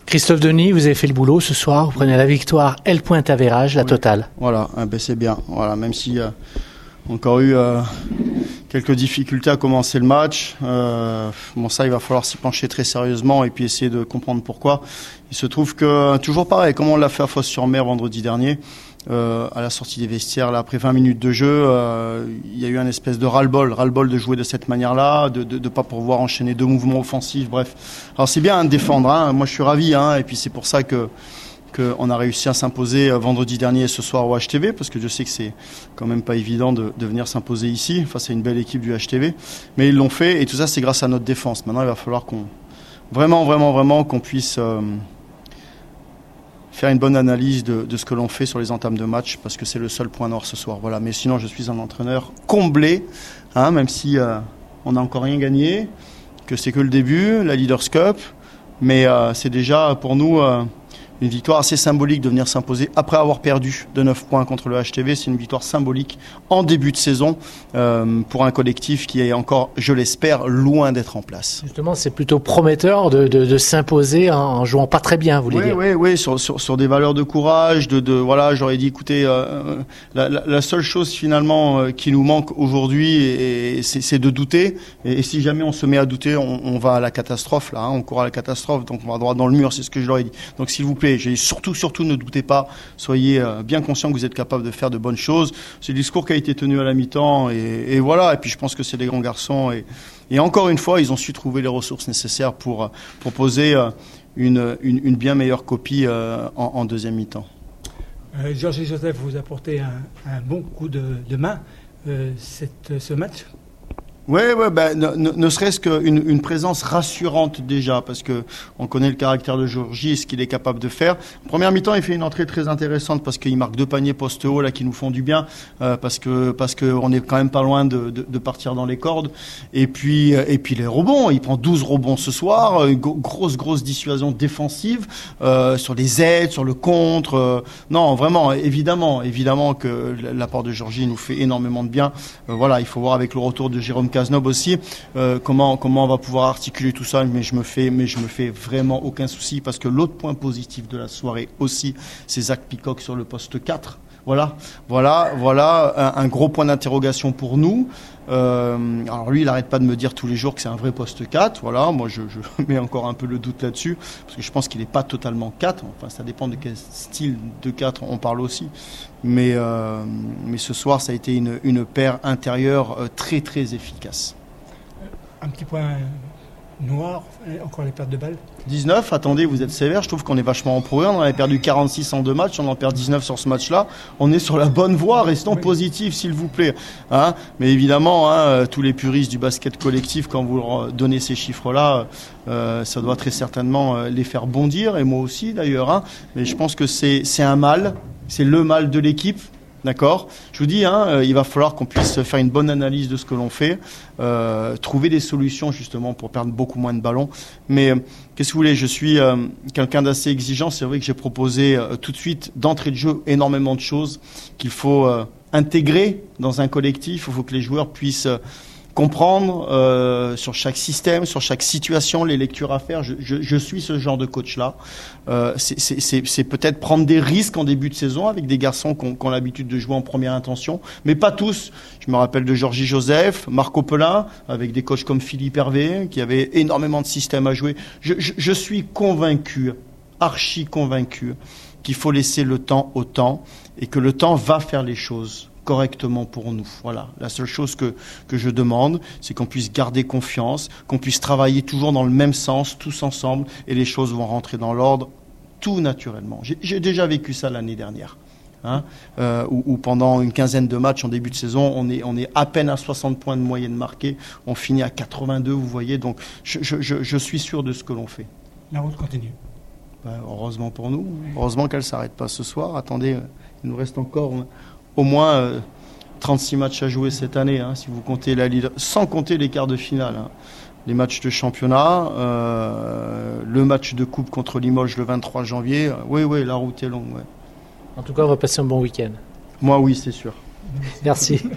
Christophe Denis, vous avez fait le boulot ce soir, vous prenez la victoire et le point avérage, la totale. Voilà, c'est bien. Voilà, même si encore eu quelques difficultés à commencer le match. Ça, il va falloir s'y pencher très sérieusement et puis essayer de comprendre pourquoi. Il se trouve que, toujours pareil, comme on l'a fait à Fos-sur-Mer vendredi dernier, à la sortie des vestiaires, là, après 20 minutes de jeu, il y a eu un espèce de ras-le-bol de jouer de cette manière-là, de pas pouvoir enchaîner deux mouvements offensifs, bref. Alors c'est bien de défendre, hein. Moi je suis ravi, hein, et puis c'est pour ça qu'on a réussi à s'imposer vendredi dernier et ce soir au HTV, parce que je sais que c'est quand même pas évident de venir s'imposer ici face à une belle équipe du HTV, mais ils l'ont fait, et tout ça c'est grâce à notre défense. Maintenant il va falloir qu'on qu'on puisse faire une bonne analyse de ce que l'on fait sur les entames de match, parce que c'est le seul point noir ce soir. Voilà. Mais sinon, je suis un entraîneur comblé, hein, même si on n'a encore rien gagné, que c'est que le début, la Leaders Cup, mais c'est déjà pour nous une victoire assez symbolique de venir s'imposer après avoir perdu de 9 points contre le HTV. C'est une victoire symbolique en début de saison pour un collectif qui est encore, je l'espère, loin d'être en place. Justement, c'est plutôt prometteur de s'imposer en jouant pas très bien, vous voulez dire. Oui, sur des valeurs de courage, voilà, j'aurais dit, écoutez, la seule chose finalement qui nous manque aujourd'hui, c'est de douter. Et si jamais on se met à douter, on va à la catastrophe là, hein, on court à la catastrophe, donc on va droit dans le mur, c'est ce que je leur ai dit. Donc s'il vous plaît, surtout ne doutez pas, soyez bien conscients que vous êtes capable de faire de bonnes choses. C'est le discours qui a été tenu à la mi-temps et voilà, et puis je pense que c'est des grands garçons et encore une fois ils ont su trouver les ressources nécessaires pour proposer une bien meilleure copie en deuxième mi-temps. Georges et Joseph, vous apportez un bon coup de main ce match. Oui, ne serait-ce qu'une présence rassurante déjà, parce que on connaît le caractère de Georgie et ce qu'il est capable de faire. En première mi-temps, il fait une entrée très intéressante parce qu'il marque 2 paniers poste haut là qui nous font du bien, parce que on est quand même pas loin de partir dans les cordes. Et puis les rebonds, il prend 12 rebonds ce soir, une grosse dissuasion défensive sur les aides, sur le contre. Non, vraiment, évidemment que l'apport de Georgie nous fait énormément de bien. Voilà, il faut voir avec le retour de Jérôme Cazeneuve aussi, comment on va pouvoir articuler tout ça, mais je me fais vraiment aucun souci, parce que l'autre point positif de la soirée aussi, c'est Zach Peacock sur le poste 4. Voilà un gros point d'interrogation pour nous. Alors lui, il n'arrête pas de me dire tous les jours que c'est un vrai poste 4. Voilà, moi je mets encore un peu le doute là-dessus, parce que je pense qu'il n'est pas totalement 4. Enfin, ça dépend de quel style de 4 on parle aussi. Mais ce soir, ça a été une paire intérieure très efficace. Un petit point noir, encore les pertes de balles. 19, attendez, vous êtes sévère, je trouve qu'on est vachement en progrès, on en a perdu 46 en 2 matchs, on en perd 19 sur ce match-là, on est sur la bonne voie, restons positifs s'il vous plaît. Hein, mais évidemment, tous les puristes du basket collectif, quand vous leur donnez ces chiffres-là, ça doit très certainement les faire bondir, et moi aussi d'ailleurs, hein, mais je pense que c'est un mal, c'est le mal de l'équipe. D'accord. Je vous dis, il va falloir qu'on puisse faire une bonne analyse de ce que l'on fait, trouver des solutions justement pour perdre beaucoup moins de ballons. Mais qu'est-ce que vous voulez, je suis quelqu'un d'assez exigeant. C'est vrai que j'ai proposé tout de suite d'entrée de jeu énormément de choses qu'il faut intégrer dans un collectif. Il faut que les joueurs puissent comprendre sur chaque système, sur chaque situation, les lectures à faire. Je suis ce genre de coach-là. C'est peut-être prendre des risques en début de saison avec des garçons qui ont l'habitude de jouer en première intention, mais pas tous. Je me rappelle de Georgie Joseph, Marco Pelin, avec des coachs comme Philippe Hervé, qui avaient énormément de systèmes à jouer. Je suis convaincu, archi convaincu, qu'il faut laisser le temps au temps et que le temps va faire les choses correctement pour nous. Voilà. La seule chose que je demande, c'est qu'on puisse garder confiance, qu'on puisse travailler toujours dans le même sens, tous ensemble, et les choses vont rentrer dans l'ordre tout naturellement. J'ai déjà vécu ça l'année dernière, où pendant une quinzaine de matchs en début de saison, on est à peine à 60 points de moyenne marquée, on finit à 82, vous voyez, donc je suis sûr de ce que l'on fait. La route continue. Heureusement pour nous, heureusement qu'elle ne s'arrête pas ce soir. Attendez, il nous reste encore au moins 36 matchs à jouer cette année, si vous comptez la Ligue, sans compter les quarts de finale. Les matchs de championnat, le match de coupe contre Limoges le 23 janvier. Oui, la route est longue. Ouais. En tout cas, on va passer un bon week-end. Moi, oui, c'est sûr. Merci.